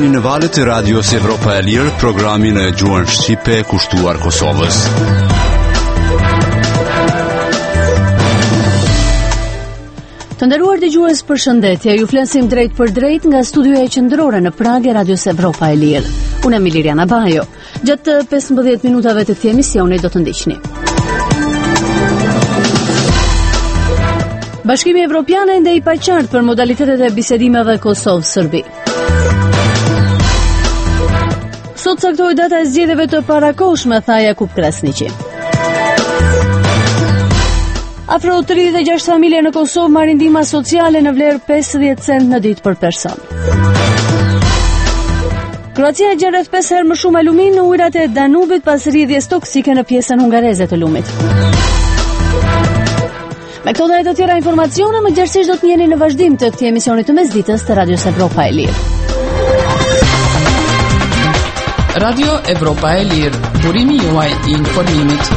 në valët e Radios Evropa e Lirë, programin e gjuhën shqipe kushtuar Kosovës. Të nderuar dëgjues, përshëndetje. Ju flasim drejt për drejt nga studioja qendrore në Prag e Radios Evropa e Lirë. Unë jam Liliana Bajo. Gjatë 15 minutave të këtij emisioni do të ndiqni. Bashkimi Evropian ende i paqartë për modalitetet e bisedimeve Kosovë-Serbi. Sot caktohet data e zgjedhjeve të parakohshme, tha Jakub Krasniqi. Afro 36 familje në Kosovë marrin ndihmë sociale në vlerë 50 cent në ditë për person. Kroacia gjen rreth 5 herë më shumë alumin në ujërat e Danubit pas rrjedhjes toksike në pjesën hungareze të lumit. Me këto dhe të tjera informacione, më gjerësisht do të njeni në vazhdim të këtij emisioni të mesditës të Radios Evropa e Lirë. Radio Evropa e Lirë, burimi juaj i informimit.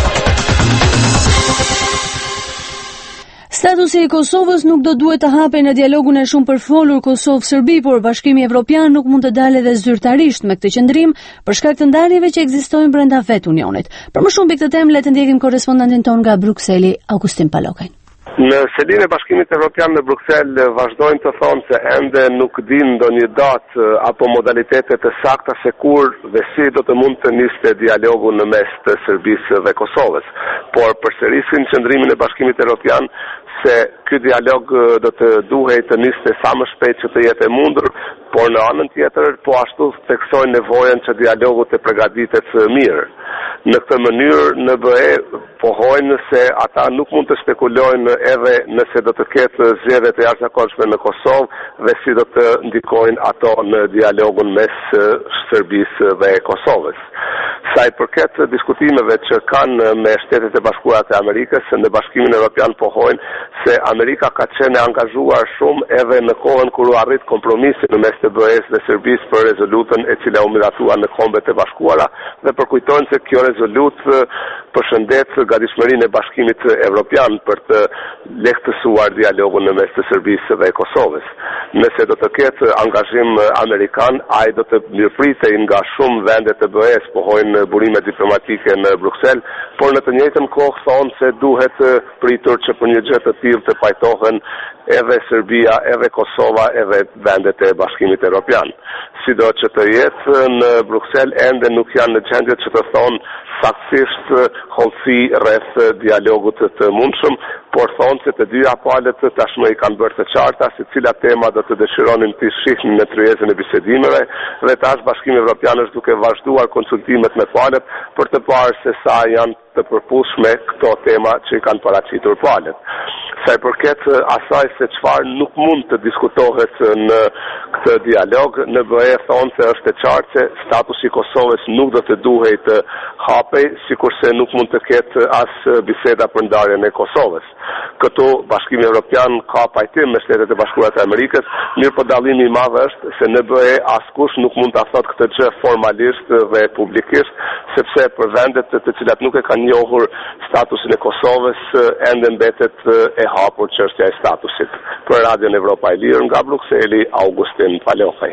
Statusi i Kosovës nuk do duhet të hapej në dialogun e shumë përfolur Kosovë-Serbi, por Bashkimi Evropian nuk mund të dalë edhe zyrtarisht me këtë qendrim për shkak të ndarjeve që ekzistojnë brenda vetë Unionit. Për më shumë mbi këtë temë le të ndjekim korrespondentin ton nga Brukseli, Augustin Palokaj. Në selinë e Bashkimit Evropian në Bruksel vazhdojnë të thonë se ende nuk din ndonjë datë apo modalitete të sakta se kur dhe si do të mund të niste dialogu në mes të Serbisë dhe Kosovës. Por përsërisin qëndrimin e Bashkimit Evropian se ky dialog do të duhej të niste sa më shpejt që të jetë e mundur, por në anën tjetër po ashtu theksojnë nevojën që dialogu të përgatitet mirë. Në këtë mënyrë në BE pohojnë se ata nuk mund të spekulojnë edhe nëse do të ketë zgjedhje të jashtëzakonshme në Kosovë dhe si do të ndikojnë ato në dialogun mes Serbisë dhe Kosovës. Sa i përket diskutimeve që kanë me Shtetet e Bashkuara të Amerikës, në Bashkimin Evropian pohojnë se Amerika ka qenë angazhuar shumë edhe në kohën kur u arrit kompromisi në mes të BE-s dhe Serbisë për rezolutën e cila u miratua në Kombet e Bashkuara dhe përkujtojnë se kjo rezolutë përshëndet gatishmërinë e Bashkimit Evropian për të lehtësuar dialogun në mes të Serbisë dhe Kosovës. Nëse do të ketë angazhim amerikan, ai do të mirëpritej nga shumë vende të BE-s, pohojnë burime diplomatike në Bruksel, por në të njëjtën kohë thonë se duhet pritur që për një gjë të tillë të pajtohen edhe Serbia, edhe Kosova, edhe vendet e Bashkimit Evropian. Sido që të jetë në Bruksel ende nuk janë në gjendje që të thonë saktësisht hollësi rreth dialogut të mundshëm, por thonë se të dyja palët tashmë i kanë bërë të qarta se cilat tema do të dëshironin të shihnin në tryezën e bisedimeve dhe tash Bashkimi Evropian është duke vazhduar konsultimet me palët për të parë se sa janë të përputhshme këto tema që i kanë paraqitur palët. Sa i përket asaj se çfarë nuk mund të diskutohet në këtë dialog, në BE thonë se është e qartë se statusi i Kosovës nuk do të duhej të hapej, sikurse nuk mund të ketë as biseda për ndarjen e Kosovës. Këtu Bashkimi Evropian ka pajtim me Shtetet e Bashkuara të Amerikës, mirë po dallimi i madh është se në BE askush nuk mund ta thotë këtë gjë formalisht dhe publikisht, sepse për vendet të cilat nuk e kanë njohur statusin e Kosovës ende mbetet e hapur çështja e statusit. Për Radion Evropa e Lirë nga Brukseli, Augustin Palokaj.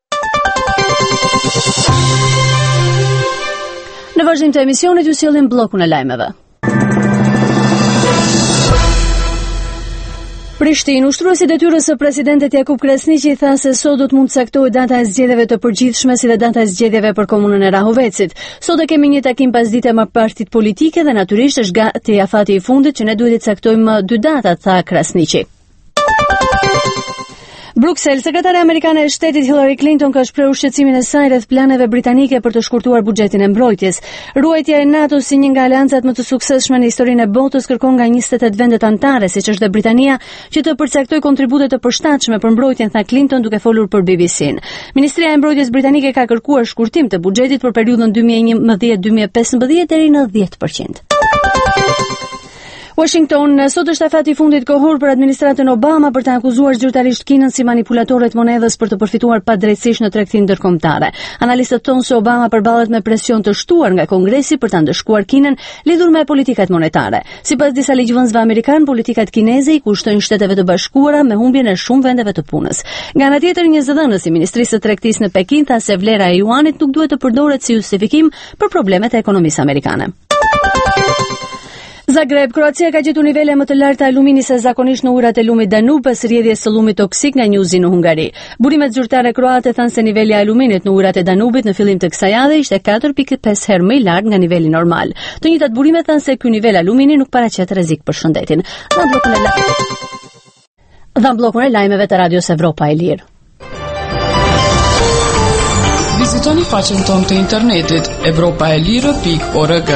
Në vazhdim të emisionit ju sjellim bllokun e lajmeve. Prishtinë, ushtruesi i detyrës së presidentit Jakub Krasniqi tha se sot do të mund të caktohet data e zgjedhjeve të përgjithshme si dhe data e zgjedhjeve për komunën e Rahovecit. Sot e kemi një takim pasdite me partit politike dhe natyrisht është gati afati i fundit që ne duhet të caktojmë 2 data, tha Krasniqi. Bruksel, sekretare amerikane e shtetit Hillary Clinton ka shprehur shqetësimin e saj rreth planeve britanike për të shkurtuar buxhetin e mbrojtjes. Ruajtja e NATO si një nga aleancat më të suksesshme në historinë e botës kërkon nga 28 vendet anëtare, siç është dhe Britania, që të përcaktojë kontribute të përshtatshme për mbrojtjen, tha Clinton duke folur për BBC-n. Ministria e Mbrojtjes britanike ka kërkuar shkurtim të buxhetit për periudhën 2011-2015 deri në 10%. Washington sot është afati i fundit kohor për administratën Obama për të akuzuar zyrtarisht Kinën si manipulatore të monedhës për të përfituar padrejtësisht në tregtinë ndërkombëtare. Analistët thonë se Obama përballet me presion të shtuar nga Kongresi për ta ndëshkuar Kinën lidhur me politikat monetare. Sipas disa ligjvënësve amerikan, politikat kineze i kushtojnë Shteteve të Bashkuara me humbjen e shumë vendeve të punës. Nga ana tjetër, një zëdhënës i Ministrisë së Tregtisë në Pekin tha se vlera e juanit nuk duhet të përdoret si justifikim për problemet e ekonomisë amerikane. Zagreb, Kroacia ka gjetur nivele më të larta alumini se zakonisht në ujërat e lumit Danube pas rrjedhjes së lumit toksik nga njuzi në Hungari. Burimet zyrtare kroate thanë se niveli i aluminit në ujërat e Danubit në fillim të kësaj jave ishte 4.5 herë më i lartë nga niveli normal. Të njëjtat burime thanë se ky nivel alumini nuk paraqet rrezik për shëndetin. Dha bllokun e lajmeve të Radios Evropa e Lirë. Vizitoni faqen tonë të internetit europaelire.org.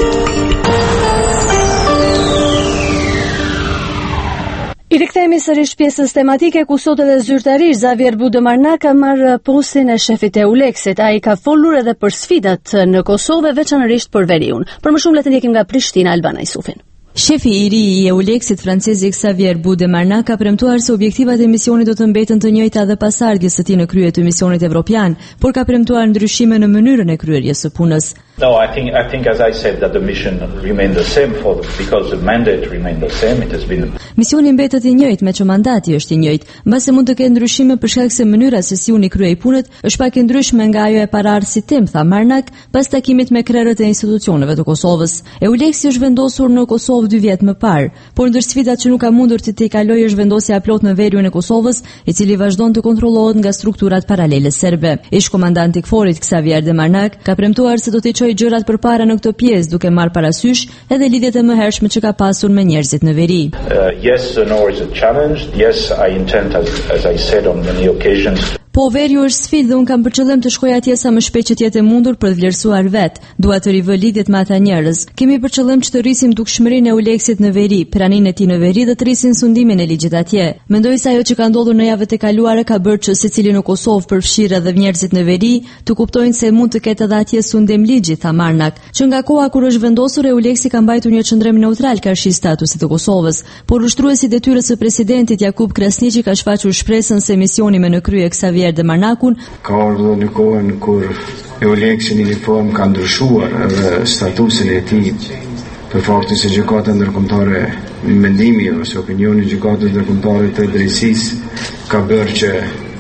I rikthehemi sërish pjesës tematike ku sot edhe zyrtarisht Xavier Budemarna ka marrë postin e shefit e Euleksit. Ai ka folur edhe për sfidat në Kosovë, veçanërisht për veriun. Për më shumë le të ndjekim nga Prishtina Albana Isufin. Shefi i ri i Euleksit francezi Xavier Budemarna ka premtuar se objektivat e misionit do të mbeten të njëjta dhe pas ardhjes së tij në krye të misionit evropian, por ka premtuar ndryshime në mënyrën e kryerjes së punës. No, I think as I said that the mission remained the same because the mandate remained the same. It has been Misioni mbetet i njëjtë, me që mandati është i njëjtë, mbase mund të ketë ndryshime për shkak se mënyra se si unë kryej punët është pak e ndryshme nga ajo e parë si tim, tha Marnak, pas takimit me krerët e institucioneve të Kosovës. Euleksi është vendosur në Kosovë 2 vjet më parë, por ndër sfidat që nuk ka mundur të kalojë është vendosja plot në veriun e Kosovës, i cili vazhdon të kontrollohet nga strukturat paralele serbe. Ish-komandanti i KFOR-it Xavier Demarnak ka premtuar se do të çojë gjërat përpara në këtë pjesë, duke marrë parasysh edhe lidhjet e mëhershme që ka pasur me njerëzit në veri. Yes, the North is a challenge. Yes, I intend, as I said on many occasions. Po veriu është sfidë dhe unë kam për qëllim të shkoj atje sa më shpejt që të jetë mundur për të vlerësuar vet. Dua të rivë lidhjet me ata njerëz. Kemi për qëllim që të rrisim dukshmërinë e Euleksit në veri, praninë e tij në veri dhe të rrisim sundimin e ligjit atje. Mendoj se ajo që ka ndodhur në javët e kaluara ka bërë që secili në Kosovë përfshirë edhe njerëzit në veri të kuptojnë se mund të ketë edhe atje sundim ligji, tha Marnak, që nga koha kur është vendosur Euleksi ka mbajtur një qendrim neutral karshi statusit të Kosovës, por ushtruesi i detyrës së presidentit Jakub Krasniqi ka shfaqur shpresën se misioni me në krye Xavier Demarnakun ka ardhur në kohën kur Euleksi në një formë ka ndryshuar edhe statusin e tij për faktin se gjykata ndërkombëtare, mendimi ose opinioni i gjykatës ndërkombëtare të drejtësisë ka bërë që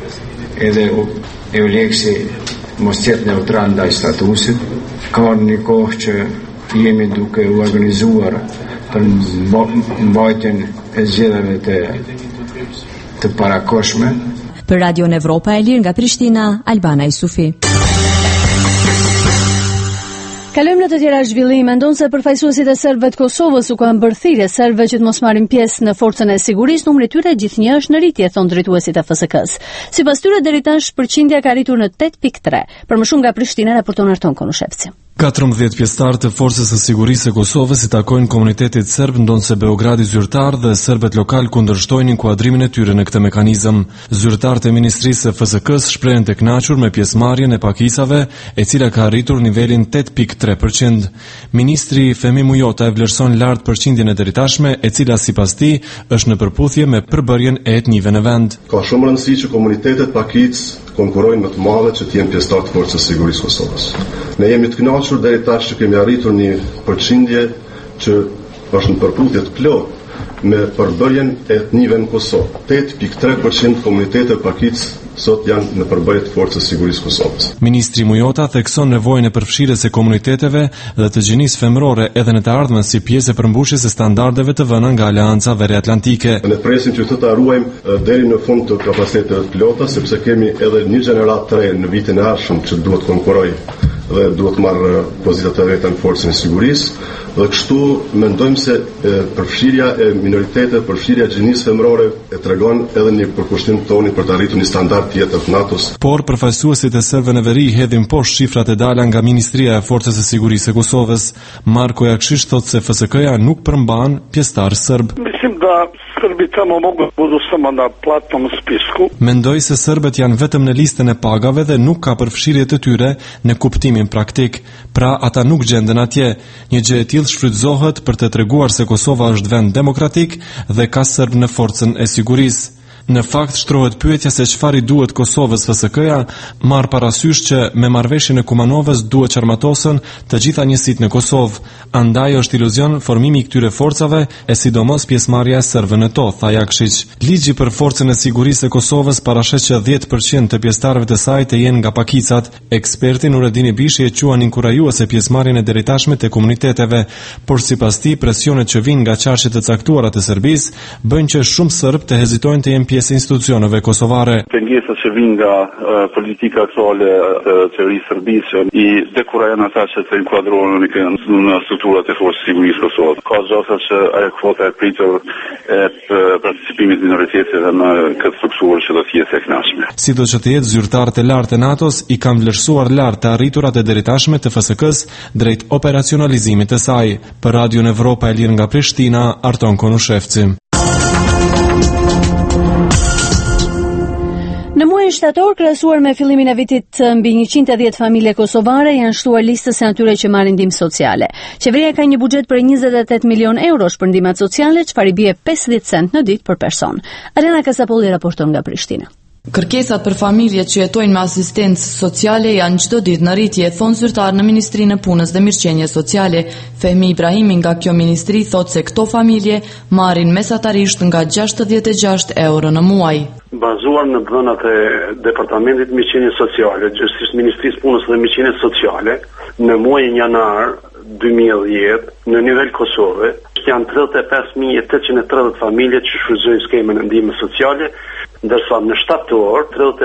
edhe Euleksi mos jetë neutral ndaj statusit. Ka një kohë që jemi duke u organizuar për mbajtjen e zgjedhjeve të parakohshme. Për Radion Evropa e Lirë nga Prishtina, Albana Isufi. Kalojmë në të tjera zhvillime. Mendon se përfaqësuesit e serbëve të Kosovës u kanë bërë thirrje serbëve që të mos marrin pjesë në forcën e sigurisë, numri i tyre gjithnjë është në rritje, thon drejtuesit e FSK-s. Sipas tyre deri tash përqindja ka arritur në 8.3. Për më shumë nga Prishtina raporton Arton Konushevci. 14 pjesëtarë të forcës së sigurisë së Kosovës i takojnë komunitetit serb, ndonse Beogradi zyrtar dhe serbët lokal kundërshtojnë inkuadrimin e tyre në këtë mekanizëm. Zyrtarët e Ministrisë së FSK-s shprehen të kënaqur me pjesëmarrjen e pakicave, e cila ka arritur nivelin 8.3%. Ministri Femi Mujota e vlerëson lart përqindjen e deritashme, e cila sipas tij është në përputhje me përbërjen e etnive në vend. Ka shumë rëndësi që komunitetet pakicë konkurrojnë më të madhe që të jenë pjesëtar të forcës së sigurisë Kosovës. Ne jemi të kënaqur deri tash që kemi arritur një përqindje që është në përputhje të plotë me përbërjen e etnive në Kosovë. 8.3% komunitetet pakicë sot janë në përbërje të forcës së sigurisë Kosovës. Ministri Mujota thekson nevojën e përfshirjes së komuniteteve dhe të gjinisë femërore edhe në të ardhmen si pjesë e përmbushjes së standardeve të vëna nga Aleanca Veriatlantike. Ne presim që të ruajmë deri në fund të kapacitetet të plota, sepse kemi edhe një gjenerat të re në vitin e ardhshëm që duhet konkurrojë dhe duhet marrë pozitat e veta në forcën e sigurisë, dhe kështu mendojmë se përfshirja e minoriteteve, përfshirja e gjinisë femërore e tregon edhe një përkushtim tonë për të arritur një standard tjetër të NATO-s. Por përfaqësuesit e serbëve në veri hedhin poshtë shifrat e dala nga Ministria e Forcës së Sigurisë së Kosovës. Marko Jakšić thotë se FSK-ja nuk përmban pjesëtar serb. Mislim da Kër bi tamo mogu budu samo na platnom spisku. Mendoj se serbët janë vetëm në listën e pagave dhe nuk ka përfshirje të tyre në kuptimin praktik. Pra ata nuk gjenden atje. Një gjë e tillë shfrytëzohet për të treguar se Kosova është vend demokratik dhe ka serb në forcën e sigurisë. Në fakt shtrohet pyetja se çfarë duhet Kosovës FSK-ja, marr parasysh që me marrëveshjen e Kumanovës duhet çarmatosën të gjitha njësitë në Kosovë. Andaj është iluzion formimi i këtyre forcave e sidomos pjesëmarrja e serbëve në to, tha Jakšić. Ligji për forcën e sigurisë e Kosovës parashet që 10% të pjesëtarëve të saj të jenë nga pakicat. Eksperti Nuredini Bishi e quan inkurajuese pjesëmarrjen e deritashme të komuniteteve, por sipas tij presionet që vijnë nga qarqet e caktuara të Serbisë bëjnë që shumë serb të hezitojnë të jenë pjesë e institucioneve kosovare. Pengesat që vijnë nga politika aktuale të qeverisë serbisë i dekurajnë ata që të inkuadrohen në strukturat e forcës sigurisë Kosovës. Ka gjasa që ajo kvota e pritur e participimit minoriteteve në këtë strukturë që do të jetë e kënaqshme. Sido që të jetë zyrtarët e lartë të NATO-s i kanë vlerësuar lart të arriturat e deritashme të FSK-s drejt operacionalizimit të saj. Për Radion Evropa e Lirë nga Prishtina, Arton Konushevci. Në muajin shtator, krahasuar me fillimin e vitit, mbi 110 familje kosovare janë shtuar listës e atyre që marrin ndihmë sociale. Qeveria ka një buxhet për 28 milion eurosh për ndihmat sociale, çfarë i bie 50 cent në ditë për person. Alena Kasapolli raporton nga Prishtina. Kërkesat për familjet që jetojnë me asistencë sociale janë çdo ditë në rritje, thon zyrtar në Ministrinë e Punës dhe Mirëqenies Sociale. Fehmi Ibrahimi nga kjo ministri thotë se këto familje marrin mesatarisht nga 66 euro në muaj. Bazuar në dhënat e Departamentit Mirëqenies Sociale, gjithsesi Ministrisë Punës dhe Mirëqenies Sociale, në muajin janar 2010 në nivel Kosove janë 35.830 familje që shfrytëzojnë skemën e ndihmës sociale, ndërsa në shtator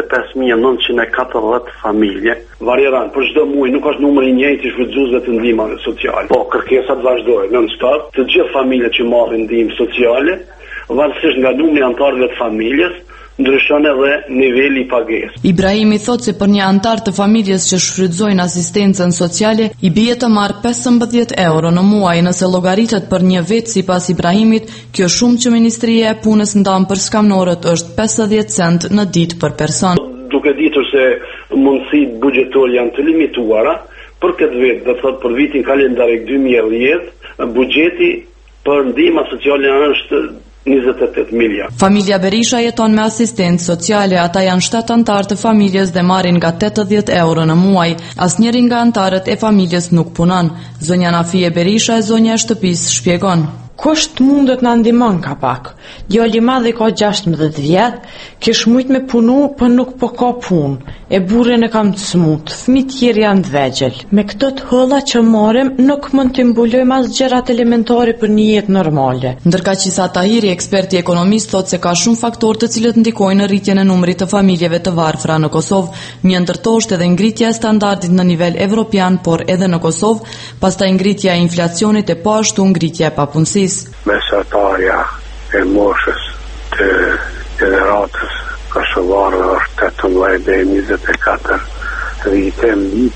35.940 familje varieran për çdo muaj, nuk është numri i njëjtë i shfrytëzuesve të ndihmave sociale. Po kërkesat vazhdojnë non-stop, të gjithë familjet që marrin ndihmë sociale, varësisht nga numri i anëtarëve të familjes, ndryshon edhe niveli i pagesës. Ibrahimi thotë se për një antar të familjes që shfrytëzojnë asistencën sociale i bie të marrë 15 euro në muaj, nëse llogaritet për një vit. Sipas Ibrahimit, kjo shumë që Ministria e Punës ndan për skamnorët është 50 cent në ditë për person. Duke ditur se mundësitë buxhetore janë të limituara, për këtë vit, do të thotë për vitin kalendarik 2010, buxheti për ndihma sociale është 28 miliard. Familja Berisha jeton me asistencë sociale, ata janë 7 antarë të familjes dhe marrin nga 80 euro në muaj. Asnjëri nga antarët e familjes nuk punon. Zonja Nafie Berisha e zonja e shtëpisë shpjegon. Kusht mundet na ndihmon ka pak. Djali i madh ka 16 vjet, kish shumë me punu, po nuk po ka punë. E burrin e kam të smut, fëmijët tjerë janë të vegjël. Me këto të holla që marrim, nuk mund të mbulojmë as gjërat elementare për një jetë normale. Ndërkaq Isa Tahiri, eksperti ekonomist, thotë se ka shumë faktorë të cilët ndikojnë në rritjen e numrit të familjeve të varfra në Kosovë. Një ndër to është edhe ngritja e standardit në nivel evropian, por edhe në Kosovë, pastaj ngritja e inflacionit e po ashtu ngritja e papunësisë. Mesatarja e moshës të generatës kosovarëve është 18 dhe 24 vite, mbi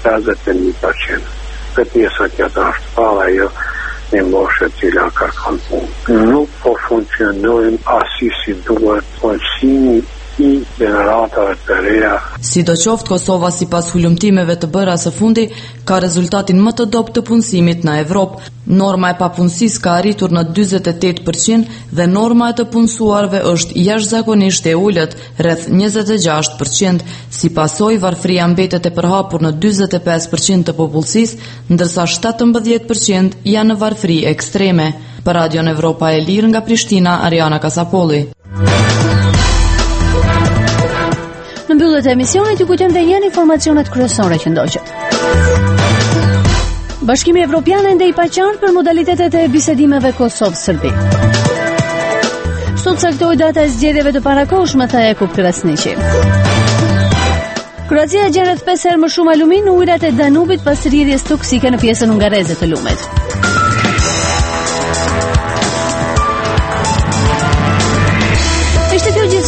51%. Këtë pjesa tjetër është pala jo një moshë cila kërkon punë. Nuk po funksionojnë asi si duhet punësimi i generatave të reja. Sidoqoftë, Kosova sipas hulumtimeve të bëra së fundi ka rezultatin më të dobët të punësimit në Evropë. Norma e papunësisë ka arritur në 48% dhe norma e të punësuarve është jashtëzakonisht e ulët, rreth 26%. Si pasojë, varfëria mbetet e përhapur në 45% të popullsisë, ndërsa 17% janë në varfëri ekstreme. Për Radion Evropa e Lirë nga Prishtina, Ariana Kasapolli. Në mbyllje të emisionit ju kujtojmë dhe janë informacionet kryesore që ndoqët. Bashkimi Evropian ende i paqartë për modalitetet e bisedimeve Kosovë-Serbi. Sot saktoi data e zgjedhjeve të parakohshme, tha Jakub Krasniqi. Kroacia gjen rreth 5 herë më shumë alumin në ujërat e Danubit pas rrjedhjes toksike në pjesën hungareze të lumit.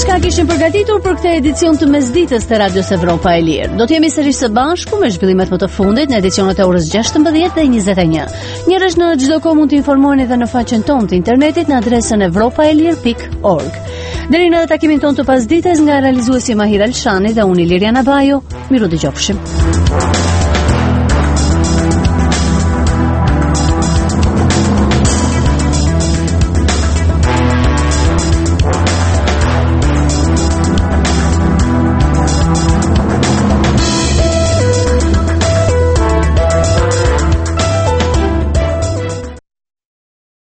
Çka kishim përgatitur për këtë edicion të mesditës të Radios Evropa e Lirë. Do të jemi sërish së bashku me zhvillimet më të fundit në edicionet e orës 16 dhe 21. Njerëz në çdo kohë mund të informoheni edhe në faqen tonë të internetit në adresën evropaelir.org. Deri në takimin tonë të pasdites nga realizuesi Mahir Alshani dhe unë Liriana Bajo, miru dëgjofshim.